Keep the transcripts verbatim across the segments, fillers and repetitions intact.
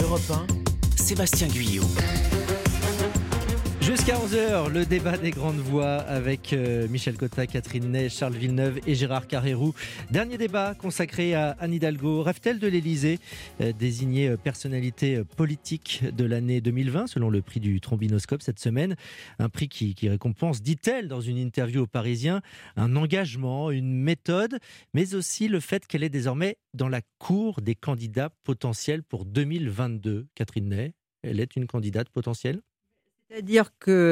Europe un, Sébastien Guyot. Jusqu'à onze heures, le débat des grandes voix avec euh, Michel Cotta, Catherine Ney, Charles Villeneuve et Gérard Carrérou. Dernier débat consacré à Anne Hidalgo. Rêve-t-elle de l'Élysée, euh, désignée euh, personnalité euh, politique de l'année deux mille vingt, selon le prix du Trombinoscope cette semaine. Un prix qui, qui récompense, dit-elle dans une interview aux Parisiens, un engagement, une méthode, mais aussi le fait qu'elle est désormais dans la cour des candidats potentiels pour deux mille vingt-deux. Catherine Ney, elle est une candidate potentielle ? C'est-à-dire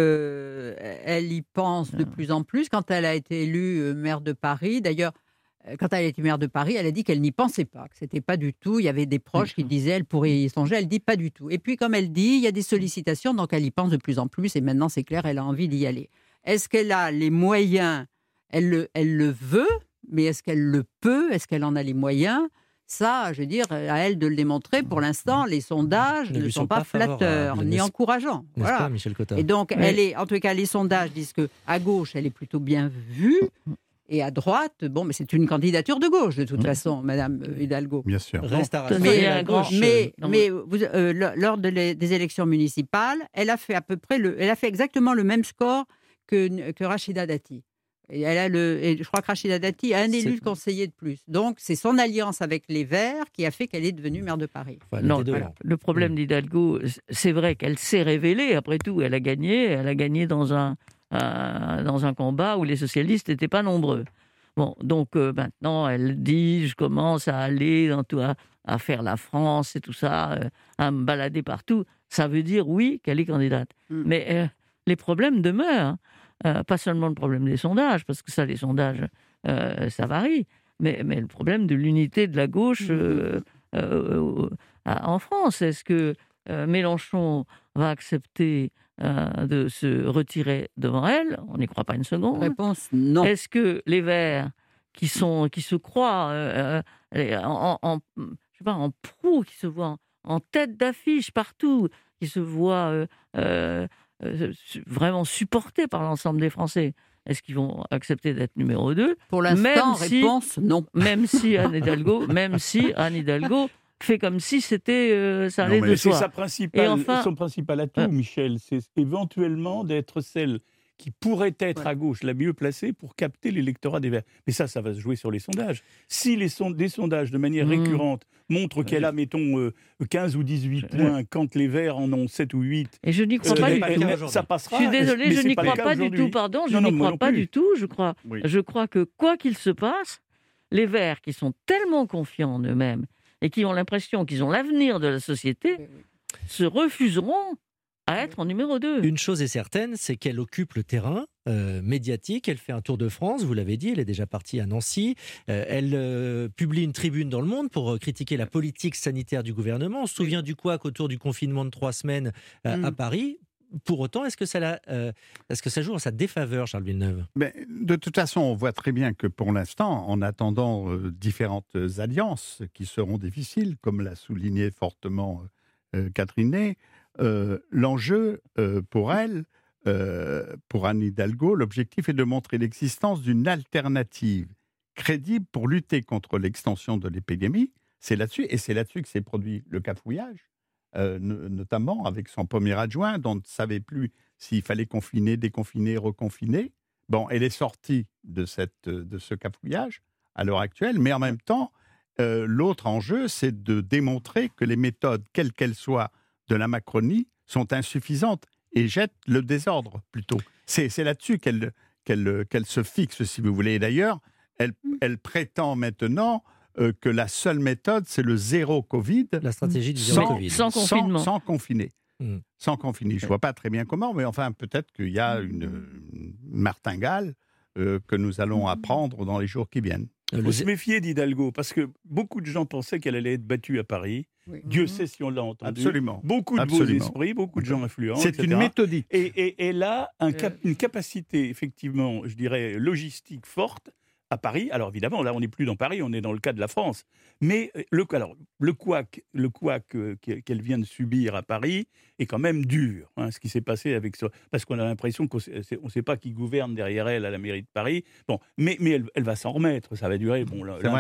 qu'elle y pense de plus en plus. Quand elle a été élue maire de Paris, d'ailleurs, quand elle a été maire de Paris, elle a dit qu'elle n'y pensait pas, que c'était pas du tout. Il y avait des proches qui disaient elle pourrait y songer. Elle dit pas du tout. Et puis, comme elle dit, il y a des sollicitations, donc elle y pense de plus en plus. Et maintenant, c'est clair, elle a envie d'y aller. Est-ce qu'elle a les moyens ? Elle le, elle le veut, mais est-ce qu'elle le peut ? Est-ce qu'elle en a les moyens ? Ça, je veux dire, à elle de le démontrer. Pour l'instant, les sondages ne, ne sont, sont pas, pas flatteurs ni encourageants. Voilà. Pas, Michel Cotta ? Et donc, oui. elle est, en tout cas, les sondages disent qu'à gauche, elle est plutôt bien vue. Et à droite, bon, mais c'est une candidature de gauche, de toute mmh. façon, Madame Hidalgo. Bien sûr. Reste à mais, à gauche. Mais, euh, mais vous, euh, lors de les, des élections municipales, elle a fait à peu près, le, elle a fait exactement le même score que, que Rachida Dati. Et, elle a le, et je crois que Rachida Dati a un élu de conseiller de plus. Donc, c'est son alliance avec les Verts qui a fait qu'elle est devenue maire de Paris. Enfin, non, voilà. Le problème mmh. d'Hidalgo, c'est vrai qu'elle s'est révélée. Après tout, elle a gagné. Elle a gagné dans un, un, dans un combat où les socialistes n'étaient pas nombreux. Bon, donc euh, maintenant, elle dit, je commence à aller dans tout, à, à faire la France et tout ça, euh, à me balader partout. Ça veut dire, oui, qu'elle est candidate. Mmh. Mais euh, les problèmes demeurent. Euh, pas seulement le problème des sondages, parce que ça, les sondages, euh, ça varie, mais, mais le problème de l'unité de la gauche euh, euh, euh, en France. Est-ce que euh, Mélenchon va accepter euh, de se retirer devant elle ? On n'y croit pas une seconde. Réponse non. Est-ce que les Verts, qui, sont, qui se croient euh, en, en, je sais pas, en proue, qui se voient en, en tête d'affiche partout, qui se voient... Euh, euh, vraiment supportés par l'ensemble des Français. Est-ce qu'ils vont accepter d'être numéro deux ? Pour l'instant, même si, réponse non. Même si Anne Hidalgo, même si Anne Hidalgo fait comme si c'était euh, ça allait non, de c'est soi. Sa principale, enfin, son principal atout, euh, Michel, c'est éventuellement d'être celle qui pourrait être ouais. à gauche la mieux placée pour capter l'électorat des Verts. Mais ça, ça va se jouer sur les sondages. Si les sond- des sondages, de manière mmh. récurrente, montrent qu'elle a, mettons, euh, quinze ou dix-huit je... points, quand les Verts en ont sept ou huit... Et je n'y crois euh, pas du tout. Ça passera. Je suis désolée, je n'y crois pas du tout, pardon, je n'y crois pas du tout. Je crois, oui. je crois que, quoi qu'il se passe, les Verts, qui sont tellement confiants en eux-mêmes et qui ont l'impression qu'ils ont l'avenir de la société, se refuseront à être en numéro deux. Une chose est certaine, c'est qu'elle occupe le terrain euh, médiatique. Elle fait un tour de France, vous l'avez dit, elle est déjà partie à Nancy. Euh, elle euh, publie une tribune dans Le Monde pour euh, critiquer la politique sanitaire du gouvernement. On se souvient du couac autour du confinement de trois semaines euh, mmh. à Paris. Pour autant, est-ce que, ça la, euh, est-ce que ça joue en sa défaveur, Charles Villeneuve ? Mais de toute façon, on voit très bien que pour l'instant, en attendant euh, différentes alliances qui seront difficiles, comme l'a souligné fortement euh, Catherine Ney, Euh, l'enjeu euh, pour elle, euh, pour Anne Hidalgo, l'objectif est de montrer l'existence d'une alternative crédible pour lutter contre l'extension de l'épidémie. C'est là-dessus, et c'est là-dessus que s'est produit le cafouillage, euh, n- notamment avec son premier adjoint, dont on ne savait plus s'il fallait confiner, déconfiner, reconfiner. Bon, elle est sortie de, cette, de ce cafouillage à l'heure actuelle, mais en même temps, euh, l'autre enjeu, c'est de démontrer que les méthodes, quelles qu'elles soient, de la Macronie sont insuffisantes et jettent le désordre, plutôt. C'est, c'est là-dessus qu'elle, qu'elle, qu'elle se fixe, si vous voulez. Et d'ailleurs, elle, elle prétend maintenant euh, que la seule méthode, c'est le zéro Covid. La stratégie du zéro sans, Covid. Sans confinement. Sans, sans confiner. Mmh. Sans confiner. Je ne vois pas très bien comment, mais enfin, peut-être qu'il y a une, une martingale euh, que nous allons apprendre dans les jours qui viennent. Il faut se méfier d'Hidalgo, parce que beaucoup de gens pensaient qu'elle allait être battue à Paris. Oui. Dieu sait si on l'a entendu. Absolument. Beaucoup de Absolument. beaux esprits, beaucoup de gens influents, C'est et cetera. une méthodique. Et, et elle a un cap- une capacité, effectivement, je dirais, logistique forte à Paris. Alors évidemment, là, on n'est plus dans Paris, on est dans le cas de la France. Mais le, alors, le couac, le couac euh, qu'elle vient de subir à Paris est quand même dur. Hein, ce qui s'est passé avec ça, parce qu'on a l'impression qu'on ne sait pas qui gouverne derrière elle à la mairie de Paris. Bon, mais, mais elle, elle va s'en remettre. Ça va durer. Bon, l'impact,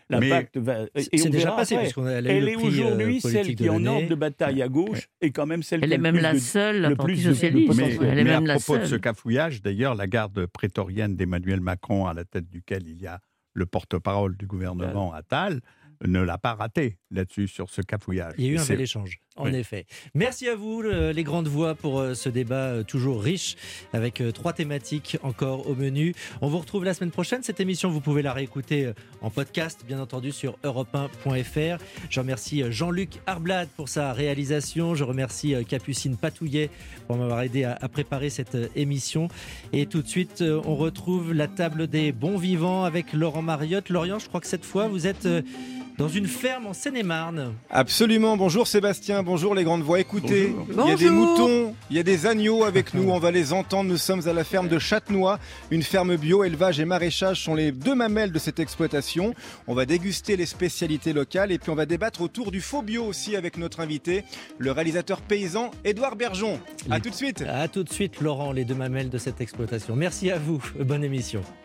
L'impact va. Et C'est on déjà verra passé, après. puisqu'on a elle Elle le est prix, aujourd'hui euh, celle politique qui de est en l'année. ordre de bataille à gauche et quand même celle Elle qui est a le même plus la de- seule, la le partie plus de- de socialiste. potentiel. Mais, Elle est mais même à la propos de seule. ce cafouillage, d'ailleurs, la garde prétorienne d'Emmanuel Macron, à la tête duquel il y a le porte-parole du gouvernement Attal, ne l'a pas raté là-dessus, sur ce cafouillage. Il y a eu un C'est- bel échange, en Oui. effet. Merci à vous, le- les grandes voix, pour euh, ce débat euh, toujours riche, avec euh, trois thématiques encore au menu. On vous retrouve la semaine prochaine. Cette émission, vous pouvez la réécouter euh, en podcast, bien entendu, sur europe un point f r. Je remercie euh, Jean-Luc Arblade pour sa réalisation. Je remercie euh, Capucine Patouillet pour m'avoir aidé à, à préparer cette euh, émission. Et tout de suite, euh, on retrouve la table des bons vivants avec Laurent Mariotte. Laurent, je crois que cette fois, vous êtes euh, dans une ferme en Seine-et-Marne. Absolument, bonjour Sébastien, bonjour les grandes voix. Écoutez, Bonjour. il y a des Bonjour. moutons, il y a des agneaux avec nous, on va les entendre. Nous sommes à la ferme de Châtenois, une ferme bio, élevage et maraîchage sont les deux mamelles de cette exploitation. On va déguster les spécialités locales et puis on va débattre autour du faux bio aussi avec notre invité, le réalisateur paysan Édouard Bergeon. A Les- tout de suite. À tout de suite, Laurent, les deux mamelles de cette exploitation. Merci à vous. Bonne émission.